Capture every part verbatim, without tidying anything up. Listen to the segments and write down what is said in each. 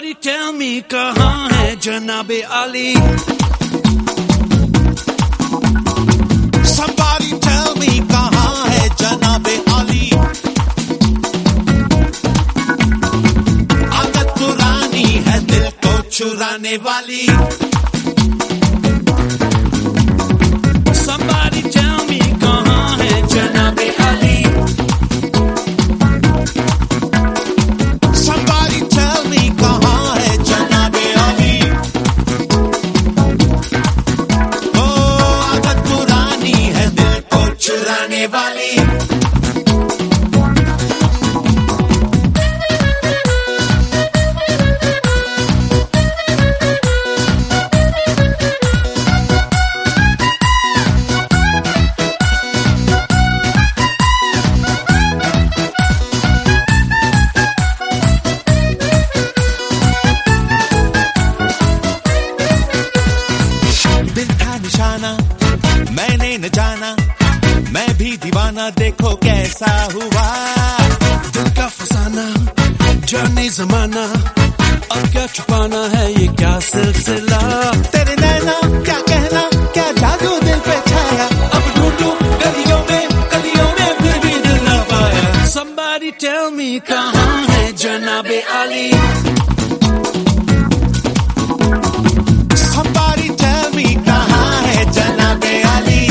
Somebody tell me कहाँ है जनाबे आली? Somebody tell me कहाँ है जनाबे आली? आदत पुरानी है दिल को चुराने वाली. Somebody tell me कहाँ है जनाबे आली? Somebody tell me कहाँ है जनाबे आली? ओ आदत पुरानी है दिल को चुराने वाली. निशाना मैंने न जाना, मैं भी दीवाना, देखो कैसा हुआ. दिल का फसाना जाने जमाना, अब क्या छुपाना है ये क्या सिलसिला. तेरे नैना क्या कहना, क्या जादू दिल पे छाया. अब ढूंढूं गलियों में गलियों में फिर भी दिल ना पाया. Somebody tell me कहाँ है जनाबे आली? Somebody tell me कहाँ है जनाबे आली?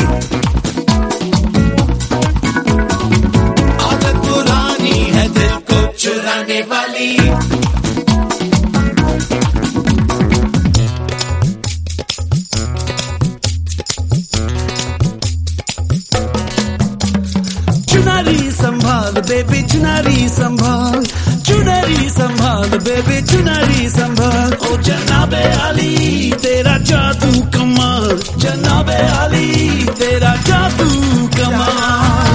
आदत पुरानी है दिल को चुराने वाली. चुनारी संभाल बेबी चुनारी संभाल, चुनारी संभाल बेबी चुनारी संभाल. ओ जनाबे आली तेरा जादू कमाल, जनाबे आली तेरा जादू कमाल.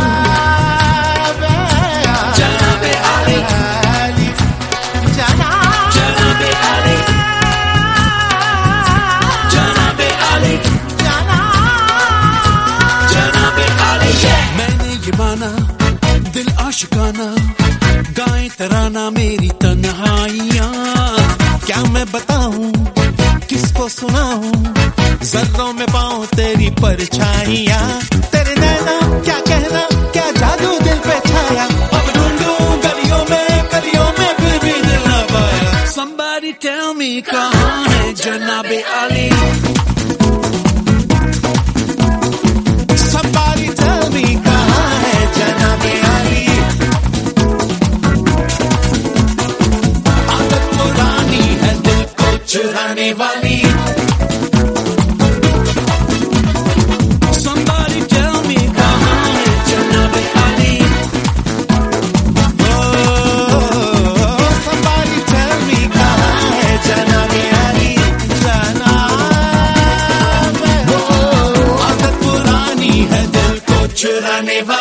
जनाबे आली जनाबे आली जनाबे आली जनाबे आली. मैंने ये माना दिल आशिकाना, गाएं तराना मेरी तन्हाइयां. क्या मैं बताऊं किसको सुनाऊं, जर्रों में पाऊं तेरी परछाइयां. तेरे नैना क्या कहना, क्या जादू दिल पे छाया. अब ढूंढूं गलियों में गलियों में फिर भी दिल ना पाया. Somebody tell me कहाँ है जनाबे आली? Somebody tell me कहाँ है जनाबे आली? आदत पुरानी है दिल को चुराने वाली. Somebody tell me कहाँ है जनाबे आली? Oh, somebody tell me कहाँ है जनाबे आली? जनाबे, आदत पुरानी है दिल को चुराने वाली.